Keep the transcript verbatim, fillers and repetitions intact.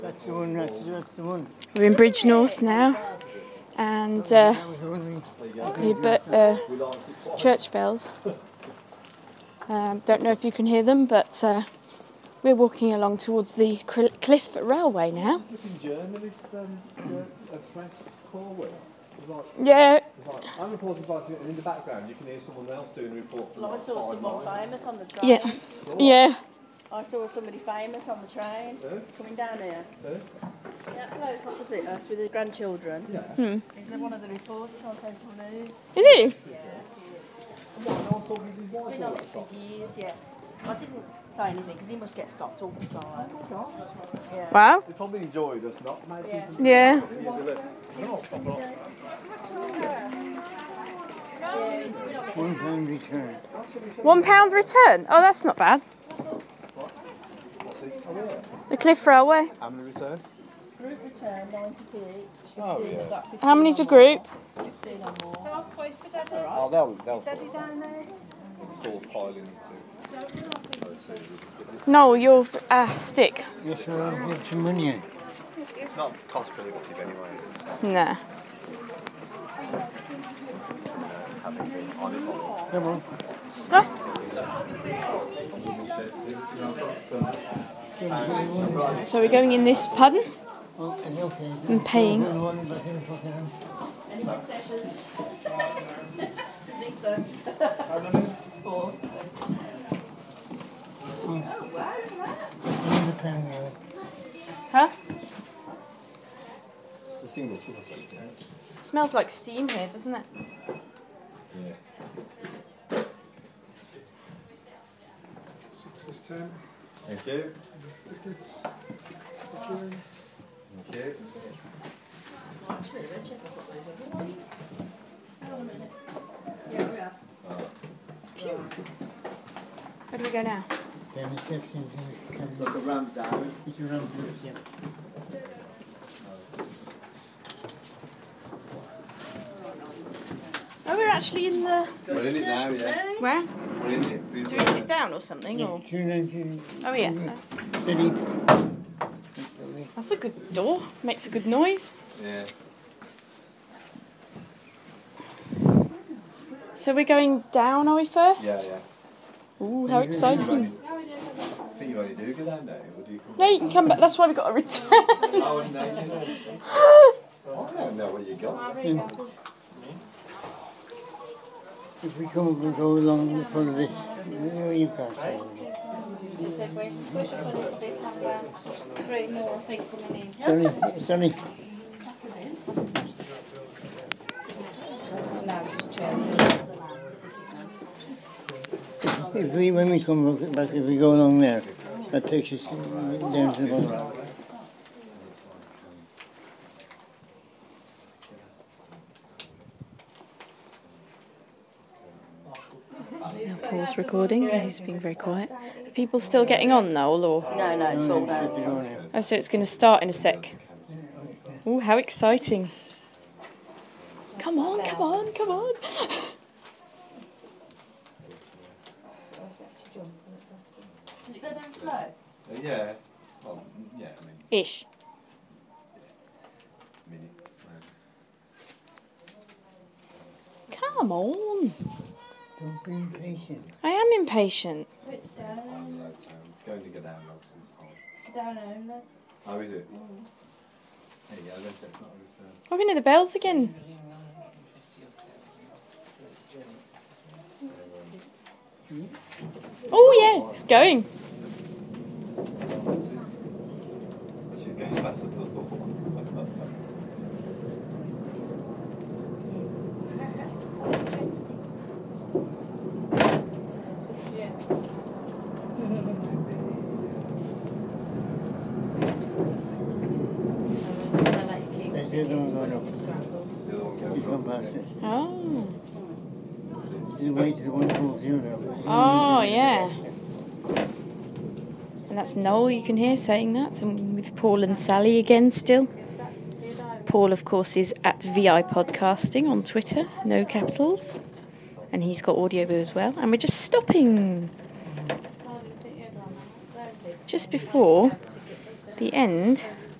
That's the one, that's, that's the one. We're in Bridge North now, and uh, the uh, church bells. Um, don't know if you can hear them, but uh, we're walking along towards the Cliff Railway now. Journalist um, a press call with. Like, yeah. Like, I'm reporting by and in the background you can hear someone else doing a report. From well, like I saw someone miles. famous on the train. Yeah. Yeah. I saw somebody famous on the train Who? coming down here. Who? Yeah, hello, opposite us with his grandchildren. Yeah. Hmm. He's one of the reporters on Central News. Is he? Yeah. What, no one's talking to his wife? Been on it for years, yeah. I didn't say anything because he must get stopped all the time. Yeah. Wow. He probably enjoyed us not making Yeah. One pound return. One pound return? Oh, that's not bad. What's this? Oh, yeah. The Cliff Railway. How many return? Group return, ninety p each. Oh, yeah. How many's a group? fifteen or more. Oh, they'll, they'll Steady down there. It's all piling into. No, your uh, stick. Yes, sir, I'll get some money in. It's not cost prohibitive anyway, is it? Nah. Having been on it all. Come on. Oh. So we're going in this, pardon? Oh, it's okay. I'm paying. Any concessions? I think so. Four. Oh, wow, look at that. Huh? It's a single chip or something. It smells like steam here, doesn't it? Yeah. Six is ten. Thank you. Thank you. Actually, we'll check up those other ones. Hang on a minute. Yeah, we are. Phew. Where do we go now? Down the steps into the Look around down. It's a ramp, yeah. Oh, we're actually in the... We're in it now, yeah. Where? We're in it. Do we sit down or something? Or? Oh, yeah. Steady. That's a good door. Makes a good noise. Yeah. So we're going down, are we first? Yeah, yeah. Ooh, how exciting. I think you only do go down there, or do you come No, you can come back. That's why we've got to return. Oh, no, you don't. I don't know what you got. If we come up and go along in front of this, you can't stay. Just said we have to squish us a little bit and about three more, I think, coming in. Sonny, Sonny. No, just turning. If we, when we come back, if we go along there, that takes us down to the bottom. Now Paul's recording. He's being very quiet. Are people still getting on, Noel? Or? No, no, it's full now. Oh, so it's going to start in a sec. Ooh, how exciting. Come on, come on, come on. Does it go down slow? Uh, yeah. Well, yeah, I mean, Ish. minute. Come on. Don't be impatient. I am impatient. It's down, I'm low down. It's going to go down now because it's hot. down only. Oh, is it? Mm. There you go, that's it. It's not a return. I can hear the bells again. Oh, yeah, it's going. She's going faster than I thought. That's the other one going up. The other one He's goes gone up. past it. Oh. He's way to the one pulls the other up. Oh, yeah. And that's Noel, you can hear saying that. And with Paul and Sally again still. Paul, of course, is at V I Podcasting on Twitter, no capitals. And he's got Audioboo as well. And we're just stopping just before the end